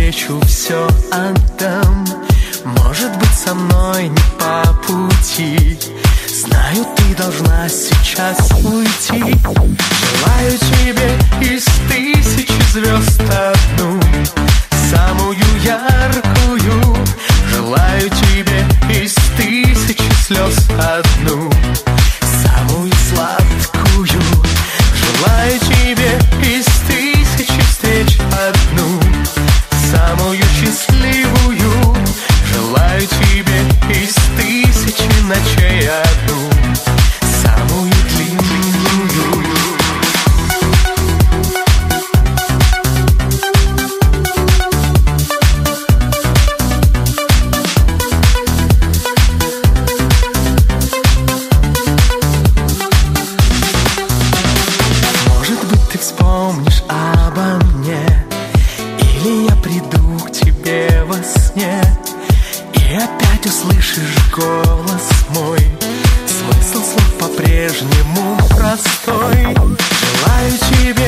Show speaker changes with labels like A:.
A: навстречу все отдам. Может быть, со мной не по пути. Знаю, ты должна сейчас уйти. Желаю тебе из тысячи звезд одну, самую яркую. Желаю тебе из тысячи слез одну, самую сладкую. Желаю тебе из тысячи встреч одну, самую счастливую. Желаю тебе из тысячи ночей одну, самую длинную. Может быть, ты вспомнишь обо мне, или я приду к тебе во сне, и опять услышишь голос мой. Смысл слов по-прежнему простой. Желаю тебе